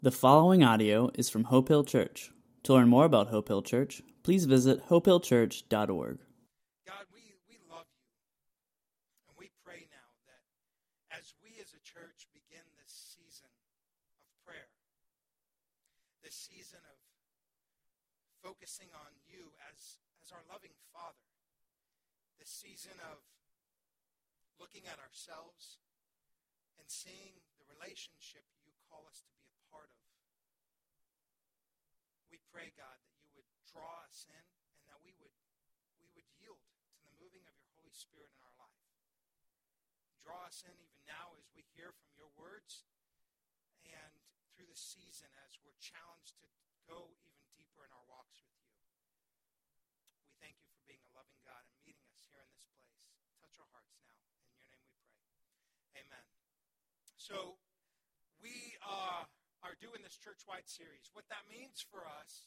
The following audio is from Hope Hill Church. To learn more about Hope Hill Church, please visit hopehillchurch.org. God, we love you, and we pray now that as we as a church begin this season of prayer, this season of focusing on you as our loving Father, this season of looking at ourselves and seeing the relationship you call us to be a part of. We pray, God, that you would draw us in and that we would yield to the moving of your Holy Spirit in our life. Draw us in even now as we hear from your words and through the season as we're challenged to go even deeper in our walks with you. We thank you for being a loving God and meeting us here in this place. Touch our hearts now. In your name we pray. Amen. So we are doing this church-wide series. What that means for us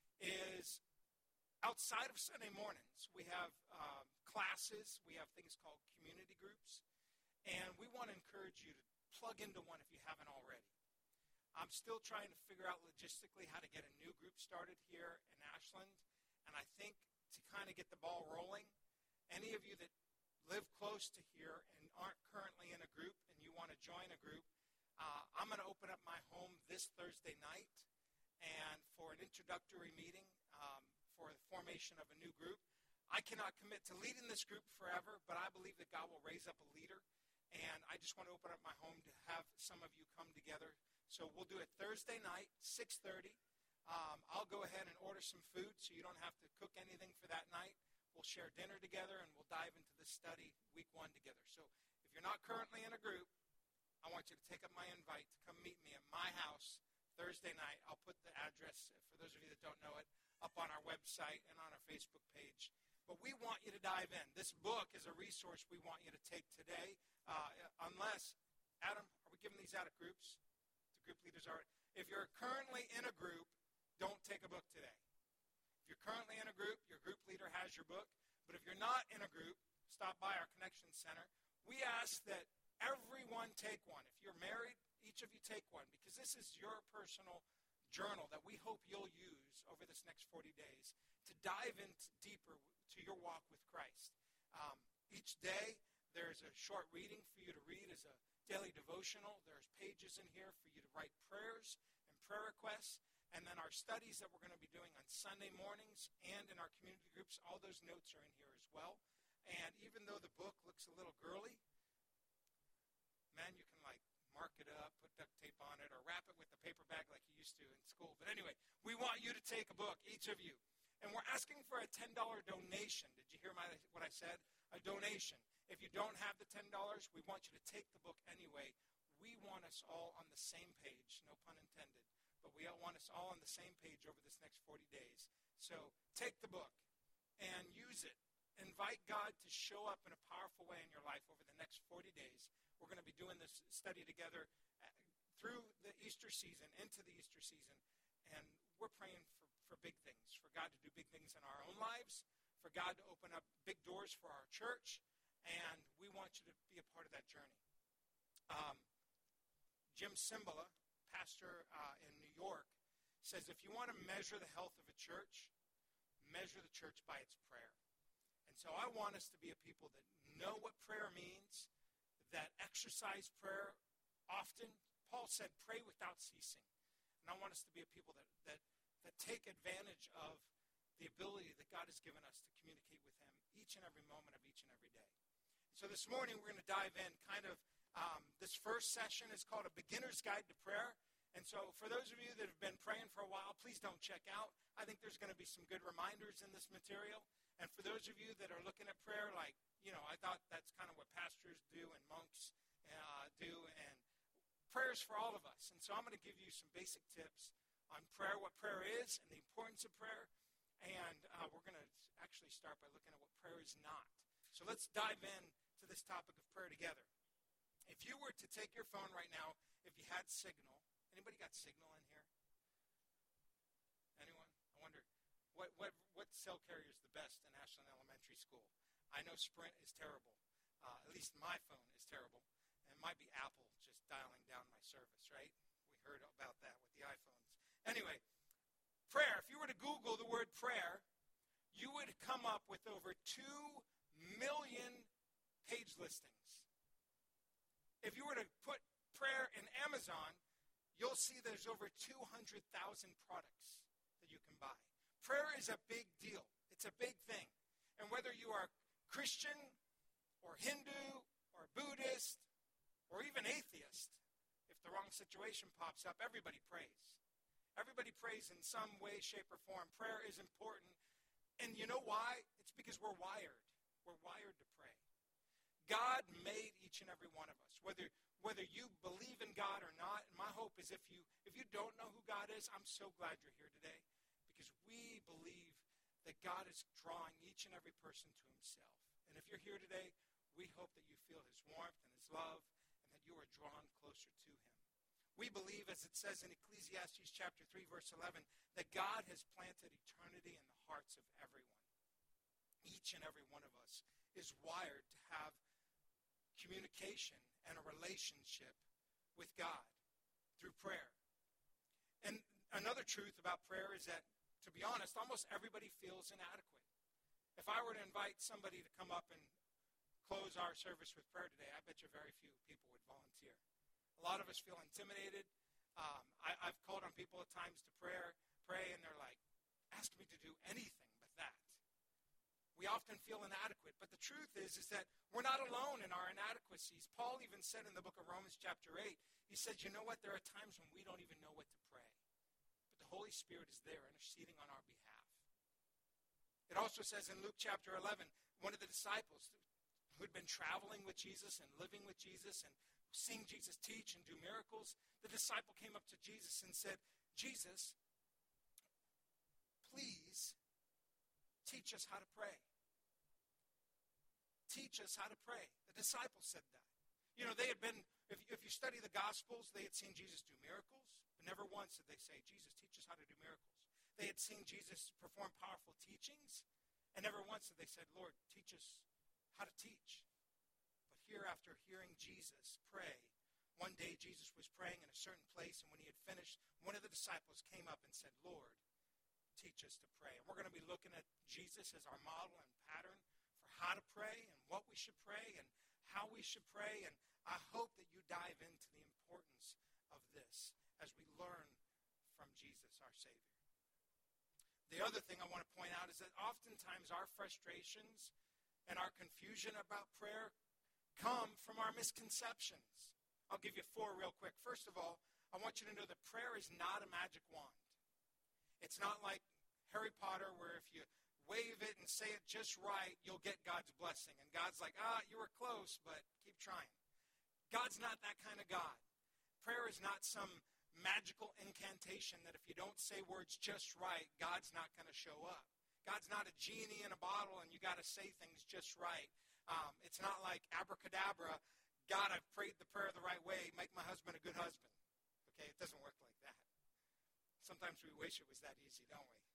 is outside of Sunday mornings, we have classes, we have things called community groups, and we want to encourage you to plug into one if you haven't already. I'm still trying to figure out logistically how to get a new group started here in Ashland, and I think to kind of get the ball rolling, any of you that live close to here and aren't currently in a group and you want to join a group, I'm going to open up my home this Thursday night and for an introductory meeting for the formation of a new group. I cannot commit to leading this group forever, but I believe that God will raise up a leader, and I just want to open up my home to have some of you come together. So we'll do it Thursday night, 6:30. I'll go ahead and order some food so you don't have to cook anything for that night. We'll share dinner together, and we'll dive into this study week one together. So if you're not currently in a group, I want you to take up my invite to come meet me at my house Thursday night. I'll put the address, for those of you that don't know it, up on our website and on our Facebook page. But we want you to dive in. This book is a resource we want you to take today. Unless, Adam, are we giving these out at groups? The group leaders are. If you're currently in a group, don't take a book today. If you're currently in a group, your group leader has your book. But if you're not in a group, stop by our Connection Center. We ask that everyone take one. If you're married, each of you take one, because this is your personal journal that we hope you'll use over this next 40 days to dive in deeper to your walk with Christ. Each day, there's a short reading for you to read as a daily devotional. There's pages in here for you to write prayers and prayer requests. And then our studies that we're going to be doing on Sunday mornings and in our community groups, all those notes are in here as well. And even though the book looks a little girly, man, you can mark it up, put duct tape on it, or wrap it with a paper bag like you used to in school. But anyway, we want you to take a book, each of you. And we're asking for a $10 donation. Did you hear what I said? A donation. If you don't have the $10, we want you to take the book anyway. We want us all on the same page, no pun intended. But we all want us all on the same page over this next 40 days. So take the book and use it. Invite God to show up in a powerful way in your life over the next 40 days. We're going to be doing this study together through the Easter season, into the Easter season. And we're praying for big things, for God to do big things in our own lives, for God to open up big doors for our church. And we want you to be a part of that journey. Jim Cymbala, pastor in New York, says if you want to measure the health of a church, measure the church by its prayer. And so I want us to be a people that know what prayer means, that exercise prayer often. Paul said, pray without ceasing. And I want us to be a people that take advantage of the ability that God has given us to communicate with him each and every moment of each and every day. So this morning we're going to dive in this first session is called A Beginner's Guide to Prayer. And so for those of you that have been praying for a while, please don't check out. I think there's going to be some good reminders in this material. And for those of you that are looking at prayer I thought that's kind of what pastors do and monks do, and prayers for all of us. And so I'm going to give you some basic tips on prayer, what prayer is, and the importance of prayer. And we're going to actually start by looking at what prayer is not. So let's dive in to this topic of prayer together. If you were to take your phone right now, if you had Signal, anybody got Signal in here? Anyone? I wonder, what cell carrier is the best in Ashland Elementary School? I know Sprint is terrible. At least my phone is terrible. And it might be Apple just dialing down my service, right? We heard about that with the to Google the word prayer, you would come up with over 2 million page listings. If you were to put prayer in Amazon, you'll see there's over 200,000 products that you can buy. Prayer is a big deal. It's a big thing. And whether you are Christian or Hindu or Buddhist or even atheist, if the wrong situation pops up, everybody prays. Everybody prays in some way, shape, or form. Prayer is important. And you know why? It's because we're wired. We're wired to pray. God made each and every one of us. Whether you believe in God or not, and my hope is if you don't know who God is, I'm so glad you're here today, because we believe that God is drawing each and every person to himself. And if you're here today, we hope that you feel his warmth and his love, and that you are drawn closer to him. We believe, as it says in Ecclesiastes chapter 3, verse 11, that God has planted eternity in the hearts of everyone. Each and every one of us is wired to have communication and a relationship with God through prayer. And another truth about prayer is that, to be honest, almost everybody feels inadequate. If I were to invite somebody to come up and close our service with prayer today, I bet you very few people would volunteer. A lot of us feel intimidated. I've called on people at times to pray, and they're like, ask me to do anything but that. We often feel inadequate, but the truth is that we're not alone in our inadequacies. Paul even said in the book of Romans chapter 8, he said, you know what, there are times when we don't even know what to pray, but the Holy Spirit is there interceding on our behalf. It also says in Luke chapter 11, one of the disciples who had been traveling with Jesus and living with Jesus and seeing Jesus teach and do miracles, the disciple came up to Jesus and said, Jesus, please teach us how to pray. Teach us how to pray. The disciples said that. You know, they had been, if you study the Gospels, they had seen Jesus do miracles, but never once did they say, Jesus, teach us how to do miracles. They had seen Jesus perform powerful teachings, and never once did they say, Lord, teach us how to teach. But here, after hearing Jesus pray, one day Jesus was praying in a certain place, and when he had finished, one of the disciples came up and said, Lord, teach us to pray. And we're going to be looking at Jesus as our model and pattern for how to pray and what we should pray and how we should pray. And I hope that you dive into the importance of this as we learn from Jesus, our Savior. The other thing I want to point out is that oftentimes our frustrations and our confusion about prayer come from our misconceptions. I'll give you 4 real quick. First of all, I want you to know that prayer is not a magic wand. It's not like Harry Potter where if you wave it and say it just right, you'll get God's blessing. And God's like, you were close, but keep trying. God's not that kind of God. Prayer is not some magical incantation that if you don't say words just right, God's not going to show up. God's not a genie in a bottle and you got to say things just right. It's not like abracadabra, God, I've prayed the prayer the right way, make my husband a good husband. Okay, it doesn't work like that. Sometimes we wish it was that easy, don't we?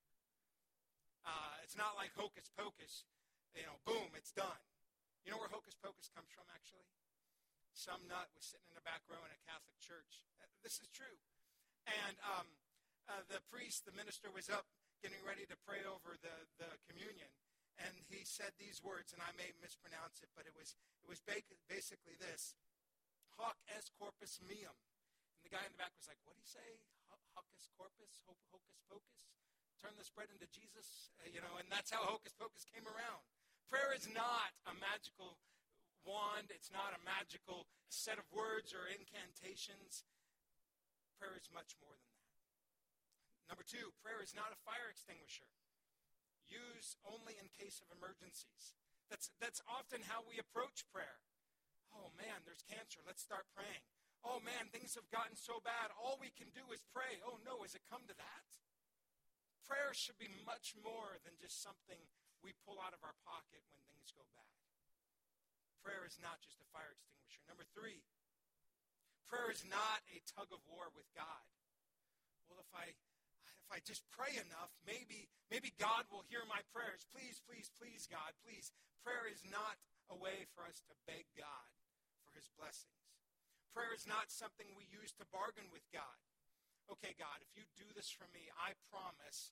It's not like hocus pocus, boom, it's done. You know where hocus pocus comes from, actually? Some nut was sitting in the back row in a Catholic church. This is true. And the priest, the minister, was up getting ready to pray over the communion. And he said these words, and I may mispronounce it, but it was basically this: hoc est corpus meum. And the guy in the back was like, what did he say? Hocus corpus? Hocus pocus? Turn this bread into Jesus? And that's how hocus pocus came around. Prayer is not a magical wand. It's not a magical set of words or incantations. Prayer is much more than that. Number 2, prayer is not a fire extinguisher. Used only in case of emergencies. That's often how we approach prayer. Oh man, there's cancer. Let's start praying. Oh man, things have gotten so bad. All we can do is pray. Oh no, has it come to that? Prayer should be much more than just something we pull out of our pocket when things go bad. Prayer is not just a fire extinguisher. Number 3, prayer is not a tug of war with God. Well, if I just pray enough, maybe God will hear my prayers. Please, please, please, God, please. Prayer is not a way for us to beg God for his blessings. Prayer is not something we use to bargain with God. Okay, God, if you do this for me, I promise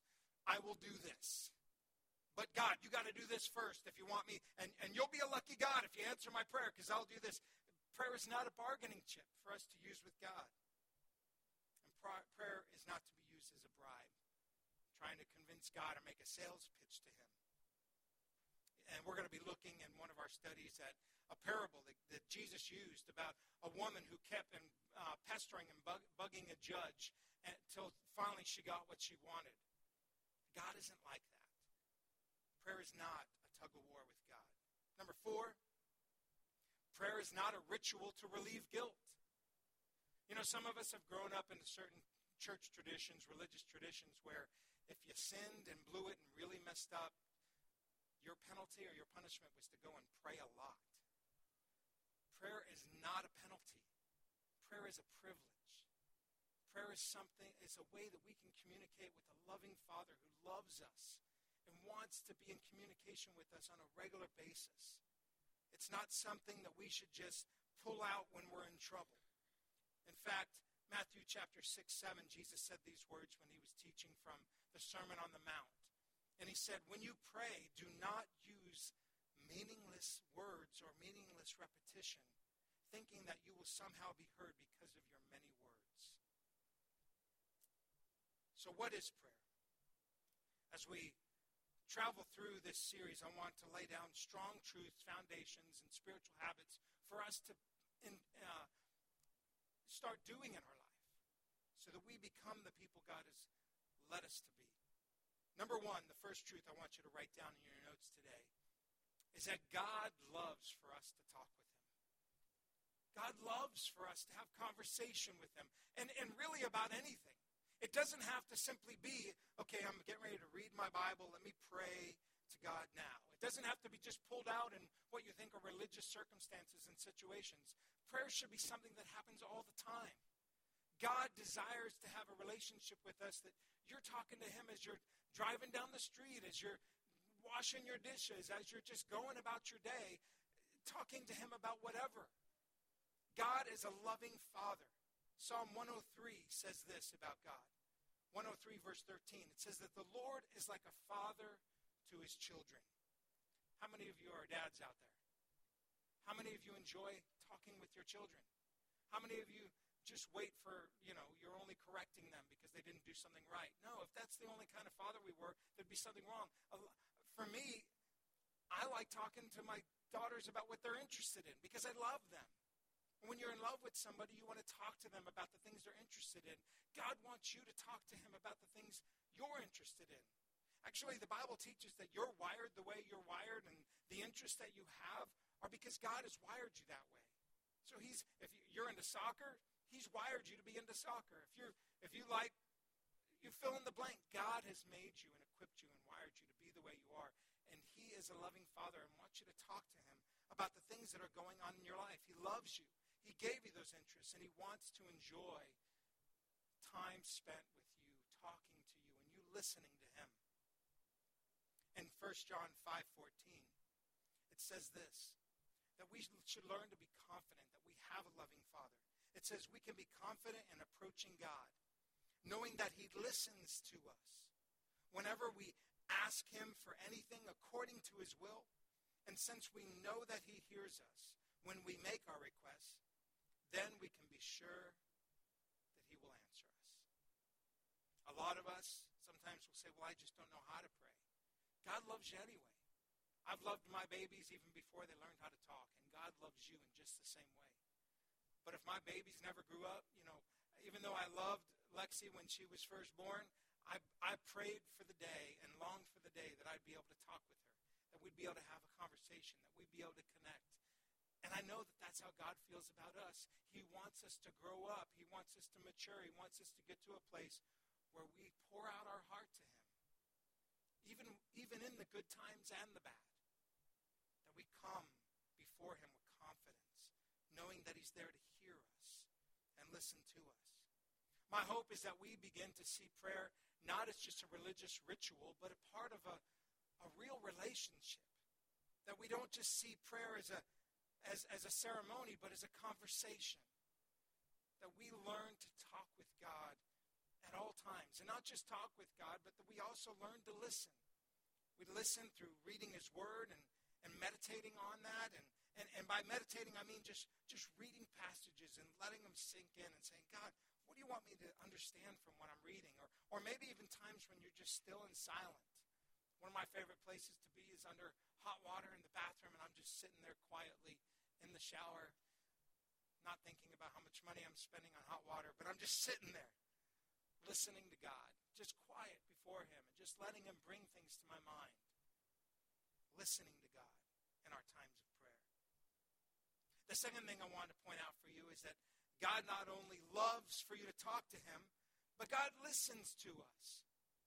I will do this. But God, you got to do this first if you want me. And you'll be a lucky God if you answer my prayer, because I'll do this. Prayer is not a bargaining chip for us to use with God. And prayer is not to be used as a bribe, trying to convince God or make a sales pitch to him. And we're going to be looking in one of our studies at a parable that Jesus used about a woman who kept pestering and bugging a judge until finally she got what she wanted. God isn't like that. Prayer is not a tug of war with God. Number 4, prayer is not a ritual to relieve guilt. You know, some of us have grown up in certain church traditions, religious traditions, where if you sinned and blew it and really messed up, your penalty or your punishment was to go and pray a lot. Prayer is not a penalty. Prayer is a privilege. Prayer is a way that we can communicate with a loving Father who loves us and wants to be in communication with us on a regular basis. It's not something that we should just pull out when we're in trouble. In fact, Matthew chapter 6, 7, Jesus said these words when he was teaching from the Sermon on the Mount. And he said, when you pray, do not use meaningless words or meaningless repetition, thinking that you will somehow be heard because of your many words. So what is prayer? As we travel through this series, I want to lay down strong truths, foundations, and spiritual habits for us to start doing in our life so that we become the people God has led us to be. Number 1, the first truth I want you to write down in your notes today is that God loves for us to talk with him. God loves for us to have conversation with him, and really about anything. It doesn't have to simply be, okay, I'm getting ready to read my Bible, let me pray to God now. It doesn't have to be just pulled out in what you think are religious circumstances and situations. Prayer should be something that happens all the time. God desires to have a relationship with us, that you're talking to him as you're driving down the street, as you're washing your dishes, as you're just going about your day, talking to him about whatever. God is a loving Father. Psalm 103 says this about God. 103 verse 13. It says that the Lord is like a father to his children. How many of you are dads out there? How many of you enjoy talking with your children? How many of you just wait for, you're only correcting them because they didn't do something right? No, if that's the only kind of father we were, there'd be something wrong. For me, I like talking to my daughters about what they're interested in because I love them. When you're in love with somebody, you want to talk to them about the things they're interested in. God wants you to talk to him about the things you're interested in. Actually, the Bible teaches that you're wired the way you're wired, and the interests that you have are because God has wired you that way. So if you're into soccer, he's wired you to be into soccer. If you fill in the blank, God has made you and equipped you and wired you to be the way you are. And he is a loving Father and wants you to talk to him about the things that are going on in your life. He loves you. He gave you those interests, and he wants to enjoy time spent with you, talking to you, and you listening to him. In 1 John 5:14, it says this, that we should learn to be confident that we have a loving Father. It says we can be confident in approaching God, knowing that he listens to us whenever we ask him for anything according to his will. And since we know that he hears us when we make our requests, then we can be sure that he will answer us. A lot of us sometimes will say, well, I just don't know how to pray. God loves you anyway. I've loved my babies even before they learned how to talk, and God loves you in just the same way. But if my babies never grew up, even though I loved Lexi when she was first born, I prayed for the day and longed for the day that I'd be able to talk with her, that we'd be able to have a conversation, that we'd be able to connect. And I know that that's how God feels about us. He wants us to grow up. He wants us to mature. He wants us to get to a place where we pour out our heart to him, even in the good times and the bad, that we come before him with confidence, knowing that he's there to hear us and listen to us. My hope is that we begin to see prayer not as just a religious ritual, but a part of a real relationship. That we don't just see prayer as a ceremony, but as a conversation. That we learn to talk with God at all times. And not just talk with God, but that we also learn to listen. We listen through reading his word and meditating on that. And by meditating, I mean just reading passages and letting them sink in and saying, God, what do you want me to understand from what I'm reading? Or maybe even times when you're just still and silent. One of my favorite places to be is under hot water in the bathroom, and I'm just sitting there quietly in the shower, not thinking about how much money I'm spending on hot water, but I'm just sitting there listening to God, just quiet before him, and just letting him bring things to my mind, listening to God in our times of prayer. The second thing I want to point out for you is that God not only loves for you to talk to him, but God listens to us.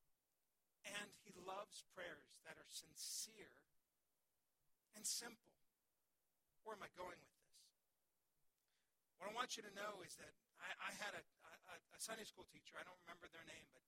And he loves prayers that are sincere and simple. Where am I going with this? What I want you to know is that I had a Sunday school teacher, I don't remember their name, but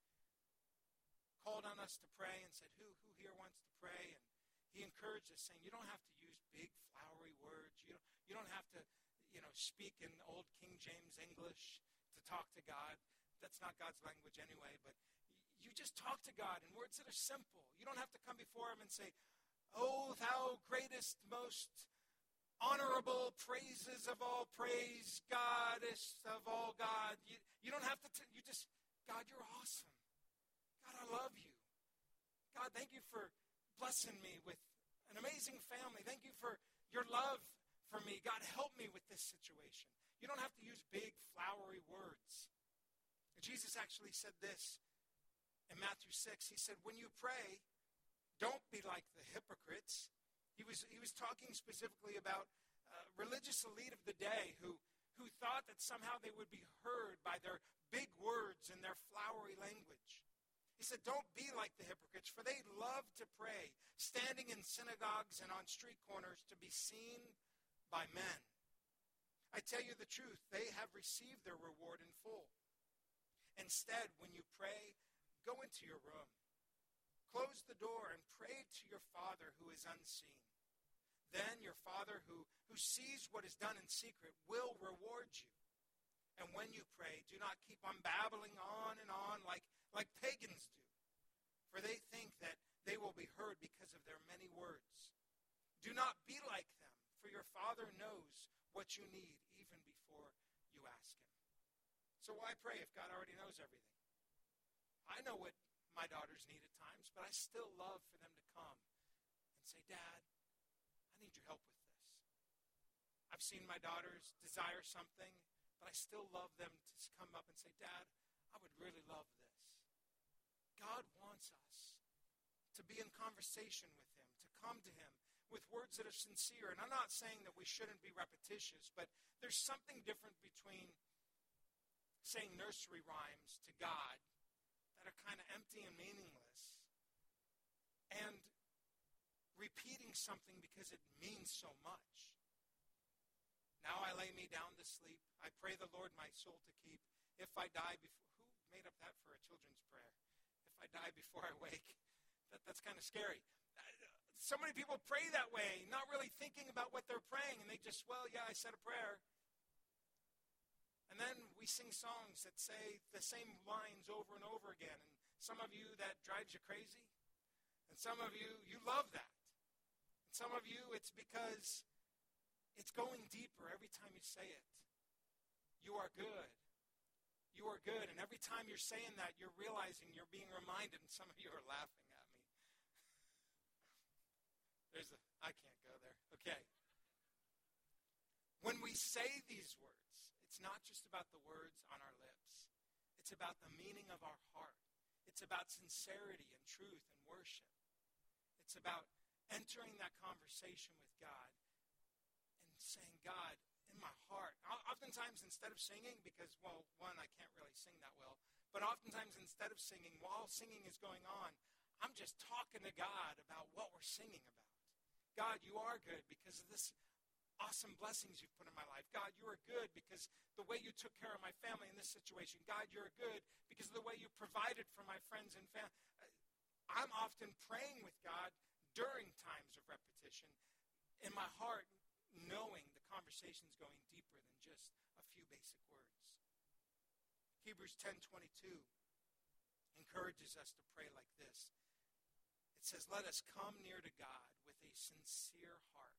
called on us to pray and said, who here wants to pray? And he encouraged us, saying, you don't have to use big, flowery words. You don't have to, speak in old King James English to talk to God. That's not God's language anyway, but you just talk to God in words that are simple. You don't have to come before him and say, oh, thou greatest, most honorable praises of all praise, goddess of all God. You don't have to, you just, God, you're awesome. God, I love you. God, thank you for blessing me with an amazing family. Thank you for your love for me. God, help me with this situation. You don't have to use big, flowery words. Jesus actually said this in Matthew 6. He said, when you pray, don't be like the hypocrites. He was talking specifically about religious elite of the day who thought that somehow they would be heard by their big words and their flowery language. He said, don't be like the hypocrites, for they love to pray, standing in synagogues and on street corners to be seen by men. I tell you the truth, they have received their reward in full. Instead, when you pray, go into your room, close the door, and pray to your Father who is unseen. Then your Father who sees what is done in secret will reward you. And when you pray, do not keep on babbling on and on like pagans do, for they think that they will be heard because of their many words. Do not be like them, for your Father knows what you need even before you ask him. So why pray if God already knows everything? I know what my daughters need at times, but I still love for them to come and say, Dad, I need your help with this. I've seen my daughters desire something, but I still love them to come up and say, Dad, I would really love this. God wants us to be in conversation with him, to come to him with words that are sincere. And I'm not saying that we shouldn't be repetitious, but there's something different between saying nursery rhymes to God that are kind of empty and meaningless and repeating something because it means so much. Now I lay me down to sleep. I pray the Lord my soul to keep. If I die before... Who made up that for a children's prayer? If I die before I wake. That's kind of scary. So many people pray that way, not really thinking about what they're praying, and they just, well, yeah, I said a prayer. And then we sing songs that say the same lines over and over again. And some of you, that drives you crazy. And some of you, you love that. And some of you, it's because it's going deeper every time you say it. You are good. You are good. And every time you're saying that, you're realizing you're being reminded, and some of you are laughing at me. I can't go there. Okay. When we say these words, it's not just about the words on our lips. It's about the meaning of our heart. It's about sincerity and truth and worship. It's about entering that conversation with God and saying, God, in my heart. Oftentimes, instead of singing, because, well, one, I can't really sing that well, but oftentimes, instead of singing, while singing is going on, I'm just talking to God about what we're singing about. God, you are good because of this awesome blessings you've put in my life. God, you are good because the way you took care of my family in this situation. God, you're good because of the way you provided for my friends and family. I'm often praying with God during times of repetition in my heart, knowing the conversation's going deeper than just a few basic words. Hebrews 10:22 encourages us to pray like this. It says, let us come near to God with a sincere heart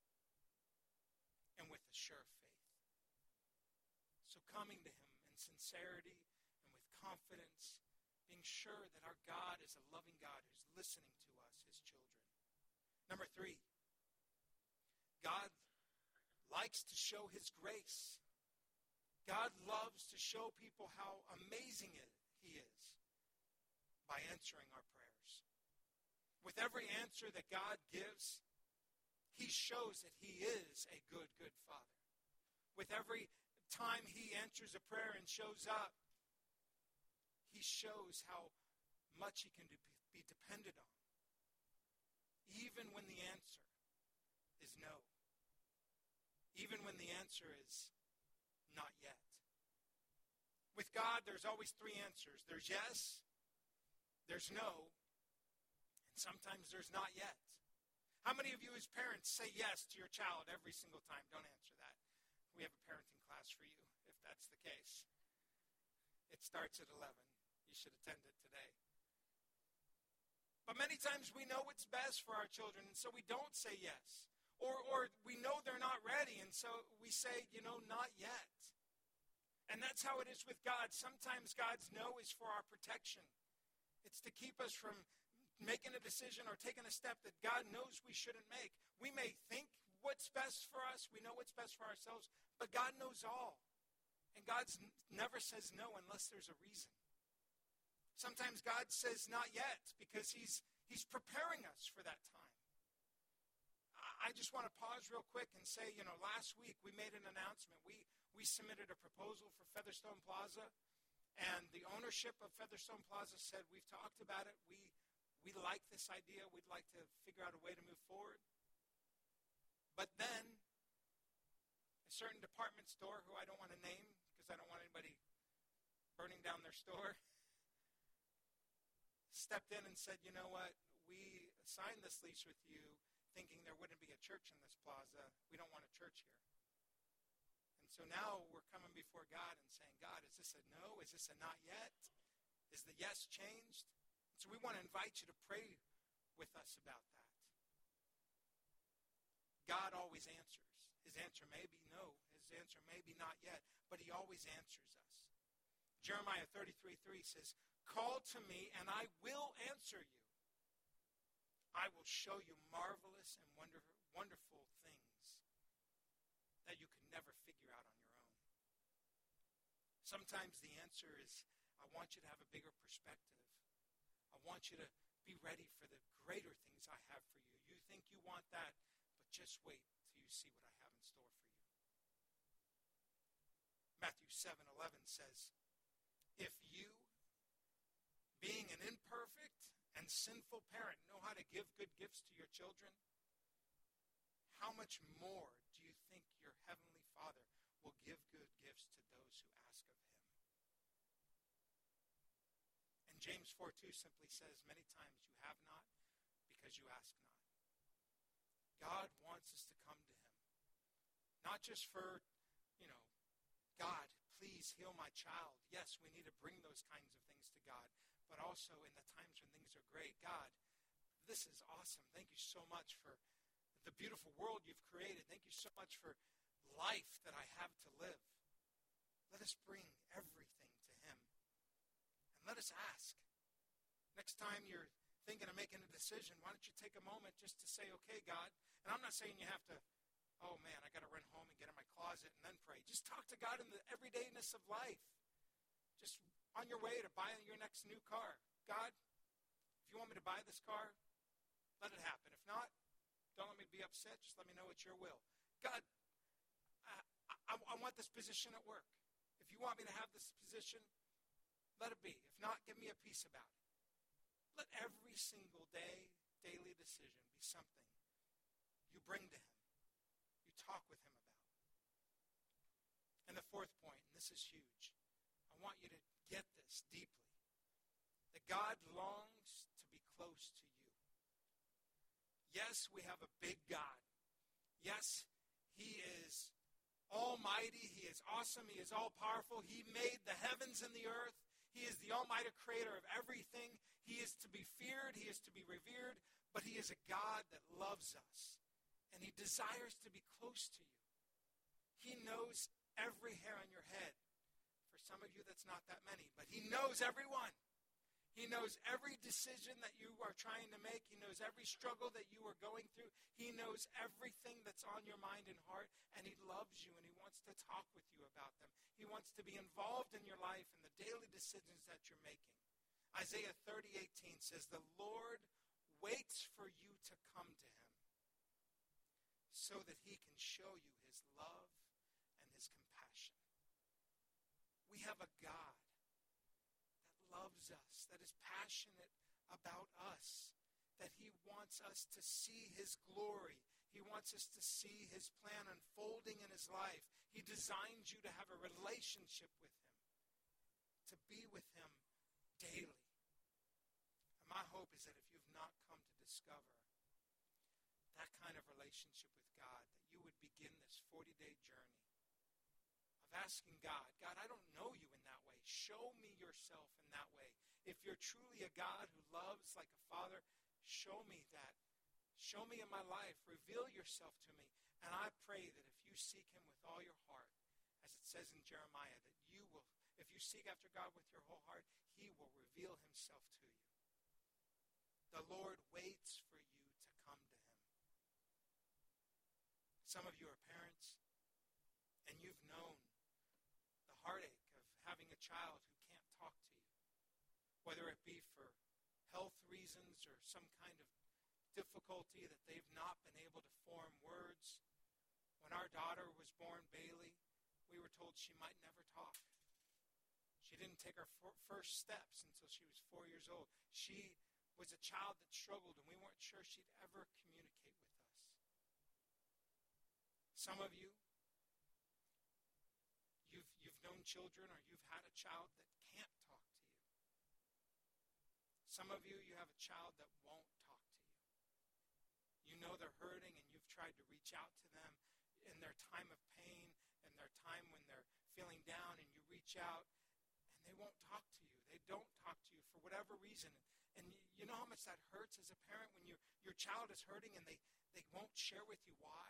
and with a sure faith. So coming to him in sincerity and with confidence, being sure that our God is a loving God who's listening to us, his children. Number 3, God likes to show his grace. God loves to show people how amazing he is by answering our prayers. With every answer that God gives, he shows that he is a good, good Father. With every time he answers a prayer and shows up, he shows how much he can be depended on, even when the answer is no. Even when the answer is not yet. With God, there's always 3 answers. There's yes, there's no, and sometimes there's not yet. How many of you as parents say yes to your child every single time? Don't answer that. We have a parenting class for you, if that's the case. It starts at 11. You should attend it today. But many times we know what's best for our children, and so we don't say yes. Or we know they're not ready, and so we say, not yet. And that's how it is with God. Sometimes God's no is for our protection. It's to keep us from making a decision or taking a step that God knows we shouldn't make. We may think what's best for us. We know what's best for ourselves. But God knows all. And God never says no unless there's a reason. Sometimes God says not yet because he's preparing us for that time. I just want to pause real quick and say, last week we made an announcement. We submitted a proposal for Featherstone Plaza, and the ownership of Featherstone Plaza said, we've talked about it. We like this idea. We'd like to figure out a way to move forward. But then a certain department store, who I don't want to name because I don't want anybody burning down their store, stepped in and said, you know what, we signed this lease with you thinking there wouldn't be a church in this plaza. We don't want a church here. And so now we're coming before God and saying, God, is this a no? Is this a not yet? Is the yes changed? So we want to invite you to pray with us about that. God always answers. His answer may be no. His answer may be not yet, but he always answers us. Jeremiah 33:3 says, call to me and I will answer you. I will show you marvelous and wonderful things that you can never figure out on your own. Sometimes the answer is, I want you to have a bigger perspective. I want you to be ready for the greater things I have for you. You think you want that, but just wait till you see what I have in store for you. Matthew 7:11 says, if you, being an imperfect and sinful parent, know how to give good gifts to your children, how much more do you think your heavenly Father will give good gifts to those who ask of him? And James 4:2 simply says, many times you have not because you ask not. God wants us to come to him. Not just for, God, please heal my child. Yes, we need to bring those kinds of things to God. But also in the times when things are great, God, this is awesome. Thank you so much for the beautiful world you've created. Thank you so much for life that I have to live. Let us bring everything to him. And let us ask. Next time you're thinking of making a decision, why don't you take a moment just to say, okay, God, and I'm not saying you have to, oh man, I got to run home and get in my closet and then pray. Just talk to God in the everydayness of life. Just on your way to buying your next new car. God, if you want me to buy this car, let it happen. If not, don't let me be upset. Just let me know it's your will. God, I want this position at work. If you want me to have this position, let it be. If not, give me a peace about it. Let every single daily decision be something you bring to him. You talk with him about. And the fourth point, and this is huge, I want you to get this deeply, that God longs to be close to you. Yes, we have a big God. Yes, he is almighty. He is awesome. He is all-powerful. He made the heavens and the earth. He is the almighty creator of everything. is to be feared, he is to be revered, but he is a God that loves us, and he desires to be close to you. He knows every hair on your head. For some of you, that's not that many, but he knows everyone. He knows every decision that you are trying to make. He knows every struggle that you are going through. He knows everything that's on your mind and heart, and he loves you, and he wants to talk with you about them. He wants to be involved in your life and the daily decisions that you're making. Isaiah 30:18 says, "The Lord waits for you to come to him so that he can show you his love and his compassion." We have a God loves us, that is passionate about us, that he wants us to see his glory. He wants us to see his plan unfolding in his life. He designed you to have a relationship with him, to be with him daily. And my hope is that if you've not come to discover that kind of relationship with God, that you would begin this 40-day journey of asking God, God, I don't know you in that way. Show me yourself in that way. If you're truly a God who loves like a father, show me that. Show me in my life. Reveal yourself to me. And I pray that if you seek him with all your heart, as it says in Jeremiah, that you will, if you seek after God with your whole heart, he will reveal himself to you. The Lord waits for you to come to him. Some of you are parents, and you've known the heartache of having a child who can't talk to you, whether it be for health reasons or some kind of difficulty that they've not been able to form words. When our daughter was born, Bailey, we were told she might never talk. She didn't take her first steps until she was 4 years old. She was a child that struggled, and we weren't sure she'd ever communicate with us. Some of you, you've known children, or you've had a child that can't talk to you. Some of you, you have a child that won't talk to you. You know they're hurting, and you've tried to reach out to them in their time of pain, in their time when they're feeling down, and you reach out, and they won't talk to you. They don't talk to you for whatever reason. And you know how much that hurts as a parent when your child is hurting and they won't share with you why?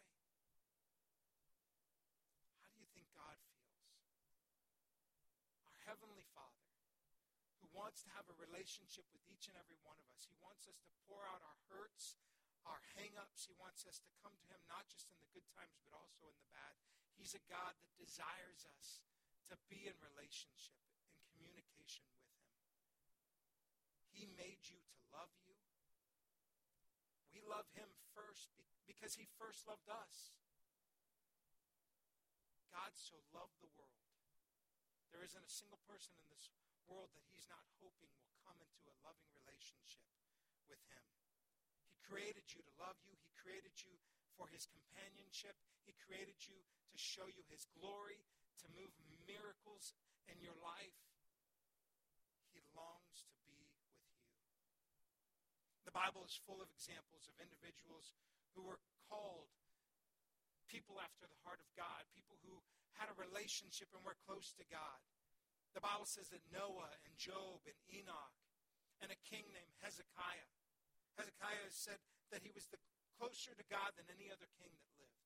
How do you think God feels? Our Heavenly Father, who wants to have a relationship with each and every one of us. He wants us to pour out our hurts, our hang-ups. He wants us to come to him not just in the good times, but also in the bad. He's a God that desires us to be in relationship, in communication with him. He made you to love you. We love him first because he first loved us. God so loved the world. There isn't a single person in this world that he's not hoping will come into a loving relationship with him. He created you to love you. He created you for his companionship. He created you to show you his glory, to move miracles in your life. He longs to be with you. The Bible is full of examples of individuals who were called people after the heart of God, people who had a relationship and were close to God. The Bible says that Noah and Job and Enoch and a king named Hezekiah. Hezekiah said that he was closer to God than any other king that lived.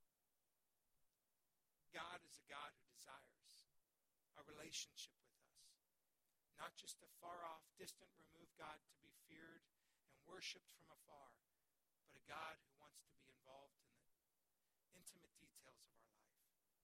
God is a God who desires a relationship with us. Not just a far-off, distant, removed God to be feared and worshipped from afar, but a God who wants to be involved in the intimate details of our life.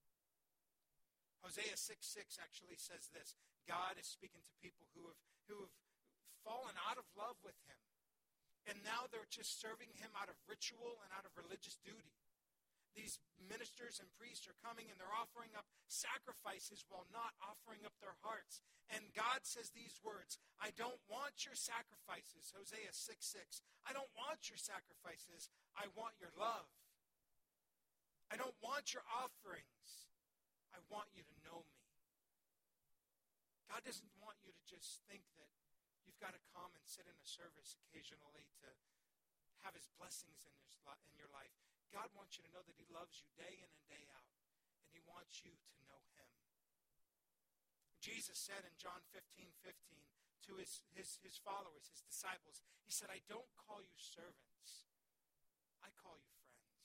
Hosea 6:6 actually says this. God is speaking to people who have fallen out of love with him. And now they're just serving him out of ritual and out of religious duty. These ministers and priests are coming and they're offering up sacrifices while not offering up their hearts. And God says these words, I don't want your sacrifices, Hosea 6:6. I don't want your sacrifices. I want your love. I don't want your offerings. I want you to know me. God doesn't want you to just think that you've got to come and sit in a service occasionally to have his blessings in your life. God wants you to know that he loves you day in and day out, and he wants you to know him. Jesus said in John 15:15 to his followers, his disciples. He said, I don't call you servants. I call you friends.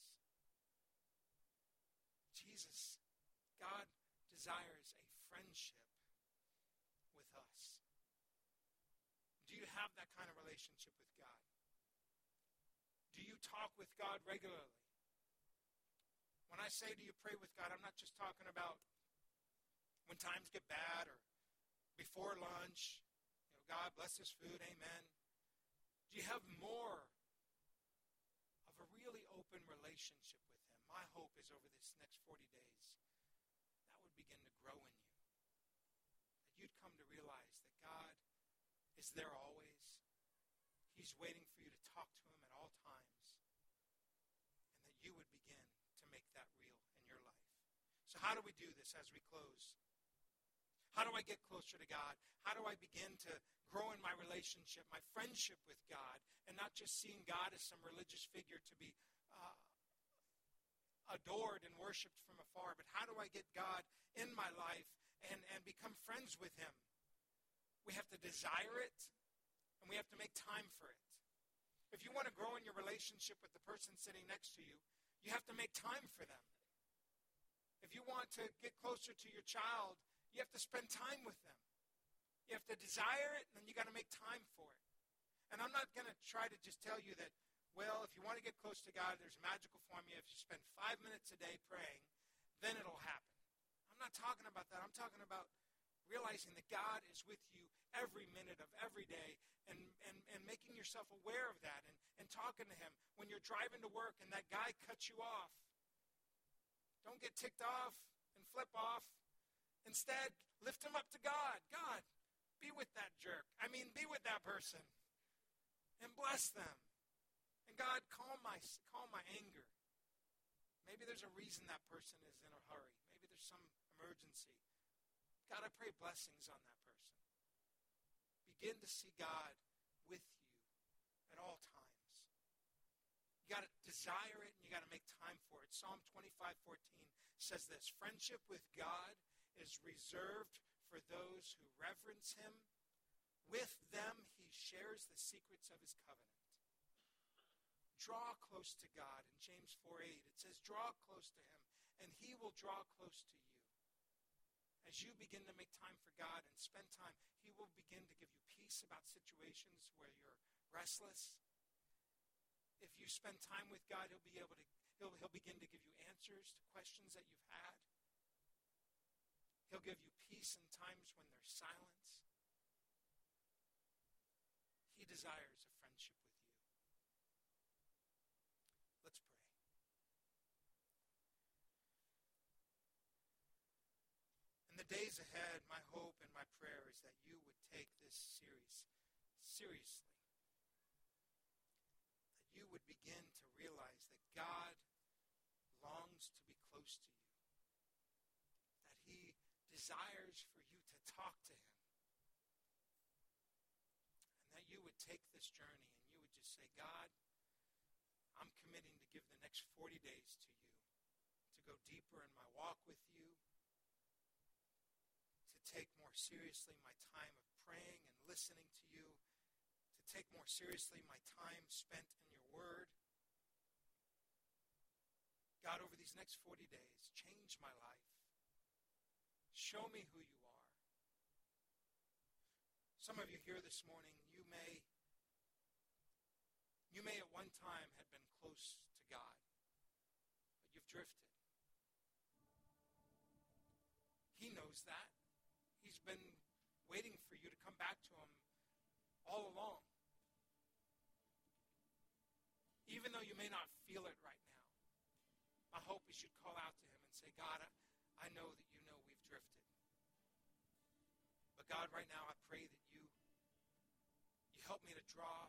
Jesus, God desires a friendship with us. Do you have that kind of relationship with God? Do you talk with God regularly? When I say do you pray with God, I'm not just talking about when times get bad or before lunch. God bless this food, amen. Do you have more of a really open relationship with him? My hope is over this next 40 days, that would begin to grow in you. That you'd come to realize that God is there always. He's waiting for you to talk to him at all times. And that you would begin to make that real in your life. So how do we do this as we close? How do I get closer to God? How do I begin to grow in my relationship, my friendship with God, and not just seeing God as some religious figure to be adored and worshipped from afar, but how do I get God in my life and become friends with him? We have to desire it, and we have to make time for it. If you want to grow in your relationship with the person sitting next to you, you have to make time for them. If you want to get closer to your child, you have to spend time with them. You have to desire it, and then you got to make time for it. And I'm not going to try to just tell you that, well, if you want to get close to God, there's a magical formula. If you spend 5 minutes a day praying, then it'll happen. I'm not talking about that. I'm talking about realizing that God is with you every minute of every day and making yourself aware of that and talking to him. When you're driving to work and that guy cuts you off, don't get ticked off and flip off. Instead, lift him up to God. God, be with that jerk. Be with that person and bless them. And God, calm my anger. Maybe there's a reason that person is in a hurry. Maybe there's some emergency. God, I pray blessings on that person. Begin to see God with you at all times. You got to desire it and you got to make time for it. Psalm 25:14 says this, friendship with God is reserved for those who reverence him. With them he shares the secrets of his covenant. Draw close to God. In James 4:8 it says, draw close to him and he will draw close to you. As you begin to make time for God and spend time, he will begin to give you peace about situations where you're restless. If you spend time with God, he'll begin to give you answers to questions that you've had. He'll give you peace in times when there's silence. He desires a friendship with you. Let's pray. In the days ahead, my hope and my prayer is that you would take this series seriously. That you would begin to realize that God longs to be close to you. That he desires for you to talk to him. And that you would take this journey and you would just say, God, I'm committing to give the next 40 days to you, to go deeper in my walk with you, to take more seriously my time of praying and listening to you, to take more seriously my time spent in your word. God, over these next 40 days, change my life. Show me who you are. Some of you here this morning, you may at one time have been close to God, but you've drifted. He knows that. He's been waiting for you to come back to him all along. Even though you may not feel it right now, my hope is you'd call out to him and say, God, I know that you know we've drifted. But God, right now I pray that you help me to draw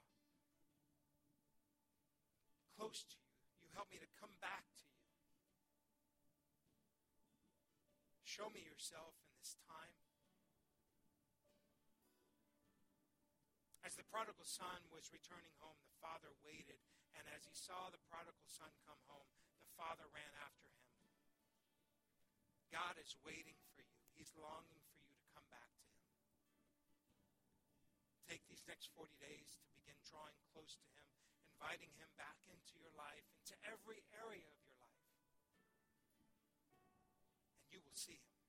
close to you. You help me to come back to you. Show me yourself in this time. As the prodigal son was returning home, the father waited, and as he saw the prodigal son come home, the father ran after him. God is waiting for you. He's longing for you to come back to him. take these next 40 days to begin drawing close to him, inviting him back into your life, into every area of your life. And you will see him.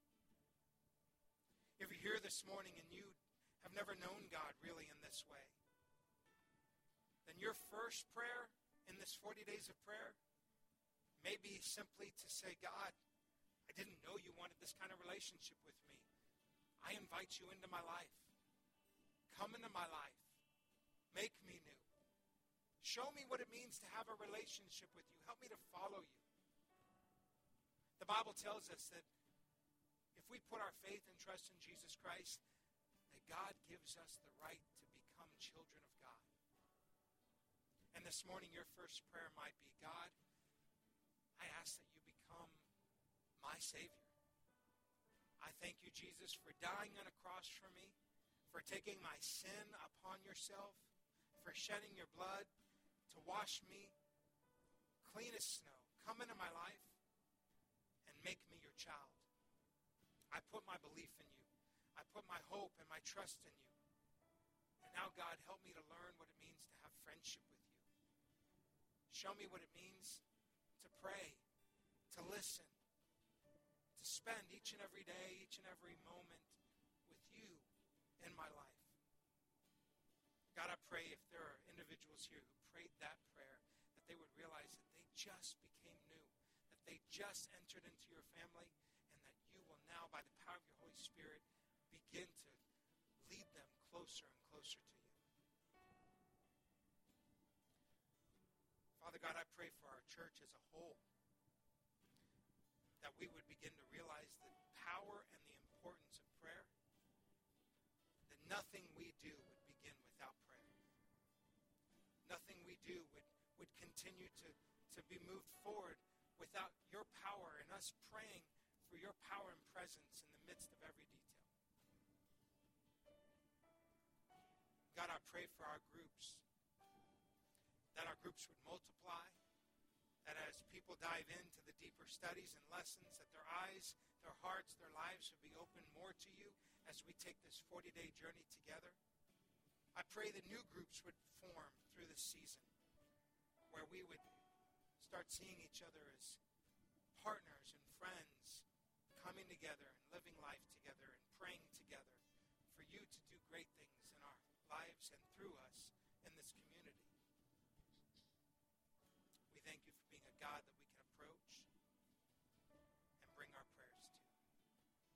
If you're here this morning and you have never known God really in this way, then your first prayer in this 40 days of prayer may be simply to say, God, I didn't know you wanted this kind of relationship with me. I invite you into my life. Come into my life. Make me new. Show me what it means to have a relationship with you. Help me to follow you. The Bible tells us that if we put our faith and trust in Jesus Christ, that God gives us the right to become children of God. And this morning, your first prayer might be, God, I ask that you become my Savior. I thank you, Jesus, for dying on a cross for me, for taking my sin upon yourself, for shedding your blood to wash me clean as snow. Come into my life and make me your child. I put my belief in you. I put my hope and my trust in you. And now, God, help me to learn what it means to have friendship with you. Show me what it means to pray, to listen, to spend each and every day, each and every moment with you in my life. God, I pray if there are individuals here who prayed that prayer, that they would realize that they just became new, that they just entered into your family, and that you will now, by the power of your Holy Spirit, begin to lead them closer and closer to you. Father God, I pray for our church as a whole, that we would begin to realize the power and the importance of prayer, that nothing we do would begin without prayer. Nothing we do would continue to be moved forward without your power and us praying for your power and presence in the midst of every detail. God, I pray for our groups, that our groups would multiply, that as people dive into the deeper studies and lessons, that their eyes, their hearts, their lives would be open more to you as we take this 40-day journey together. I pray that new groups would form through this season, where we would start seeing each other as partners and friends, coming together and living life together in